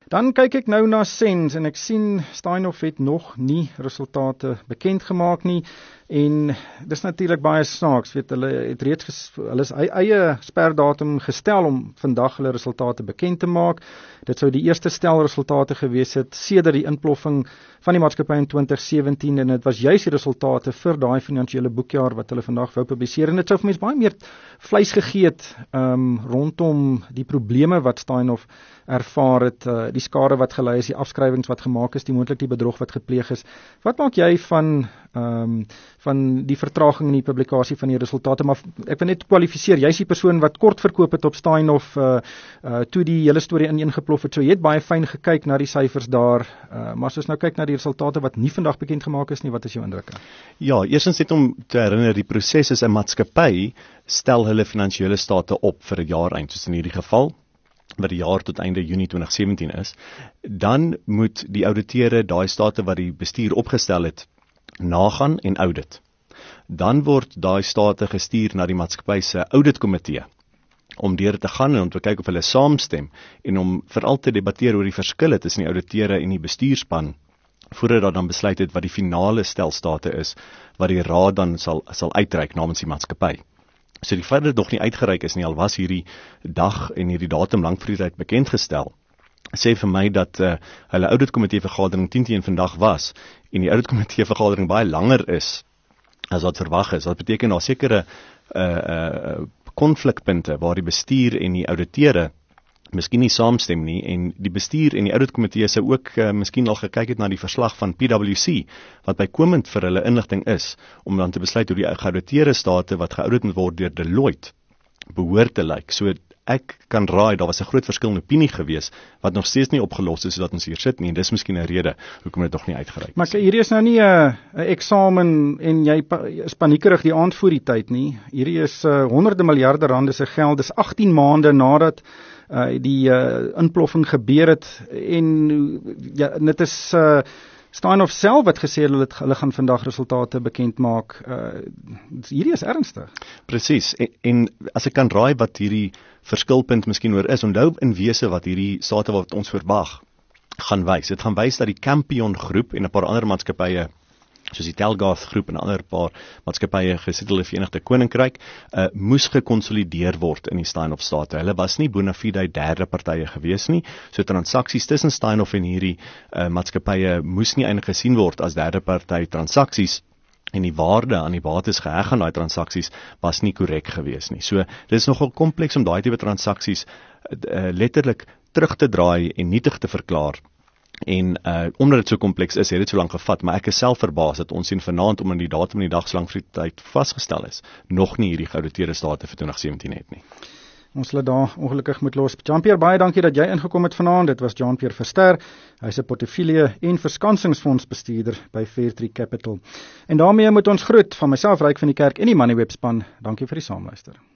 Dan kyk ek nou na Sens en ek sien Steinhoff het nog nie resultate bekend gemaak nie en dis natuurlik baie snaaks, weet hulle het reeds hulle is eie sperdatum gestel om vandag hulle resultate bekend te maak. Dit sou die eerste stel resultate gewees het sedert die inploffing van die maatskappy in 2017 en dit was juis die resultate vir daai finansiële boekjaar wat hulle vandag wou publiseer en dit sou vir mense baie meer vleis gegee het rondom die probleme wat Steinhoff ervaar het, die skade wat gelei is, die afskrywings wat gemaak is, die moontlik die bedrog wat gepleeg is. Wat maak jy van die vertraging in die publikasie van die resultate? Maar ek wil net kwalifiseer, jy is die persoon wat kort verkoop het op Steinhoff toe die hele storie ineengeplof het. So jy het baie fyn gekyk na die syfers daar, maar as ons nou kyk na die resultate wat nie vandag bekend gemaak is nie, wat is jou indrukke? Ja, eerstens net om te herinner, die proses is 'n maatskappy stel hulle finansiële state op vir 'n jaareind, soos in hierdie geval wat die jaar tot einde Junie 2017 is, dan moet die ouditeure daai state wat die bestuur opgestel het, nagaan en audit. Dan word daai state gestuur na die maatskappy se auditkomitee, om deur te gaan en om te kyk of hulle saamstem, en om veral te debatteer oor die verskille tussen die ouditeure en die bestuurspan, voordat daar dan besluit het wat die finale stel state is, wat die raad dan sal uitreik namens die maatskappy. So die feit dat dit nog nie uitgereik is nie, al was hierdie dag en hierdie datum lank voor die tyd bekendgestel, sê vir my dat hulle auditkomitee vergadering 10 vandag was, en die auditkomitee vergadering baie langer is, as wat verwag is. Dat beteken daar sekere konflikpunte waar die bestuur en die auditeure miskien nie saamstem nie, en die bestuur en die auditkomitee sou ook miskien al gekyk het na die verslag van PwC, wat bykomend vir hulle inligting is, om dan te besluit hoe die geauditeerde state wat geaudit moet word deur Deloitte behoort te lyk. So ek kan raai, daar was 'n groot verskil in opinie gewees, wat nog steeds nie opgelos is, sodat ons hier sit nie, en dis miskien 'n rede hoekom dit nog nie uitgereik is. Maar hierdie is nou nie 'n eksamen en jy is paniekerig die aand voor die tyd nie. Hierdie is honderde miljarde rande se geld, dis 18 maande nadat die inploffing gebeur het en ja, dit is Steinhoff self wat gesê hulle gaan vandag resultate bekend maak. Hierdie is ernstig. Presies, en as ek kan raai wat hierdie verskilpunt miskien oor is, onthou in wese wat hierdie state wat ons verwag gaan wys. Dit gaan wys dat die Campion groep en 'n paar ander maatskappye soos die Telgarth groep en 'n ander paar maatskappye gesetel in die Verenigde Koninkryk, moes gekonsolideer word in die Steinhoff state. Hulle was nie bona fide derde partye gewees nie, so transaksies tussen Steinhoff en hierdie maatskappye moes nie eintlik gesien word as derde party transaksies, en die waarde aan die bates geheg aan daai transaksies was nie korrek gewees nie. So dit is nogal kompleks om daai tipe transaksies letterlik terug te draai en nietig te verklaar. En omdat dit so kompleks is, het dit so lank gevat, maar ek is self verbaas dat ons sien vanaand, omdat die datum en die dag so lank vir die tyd vasgestel is, nog nie hierdie geauditeerde state vir 2017 het nie. Ons sal daar ongelukkig moet los. Jean-Pierre, baie dankie dat jy ingekom het vanaand. Dit was Jean-Pierre Verster. Hy's 'n portefeulje en verskansingsfondsbestuurder by Fairtree Capital. En daarmee moet ons groet van myself, Ryk van die Kerk en die Moneyweb span. Dankie vir die saamluister.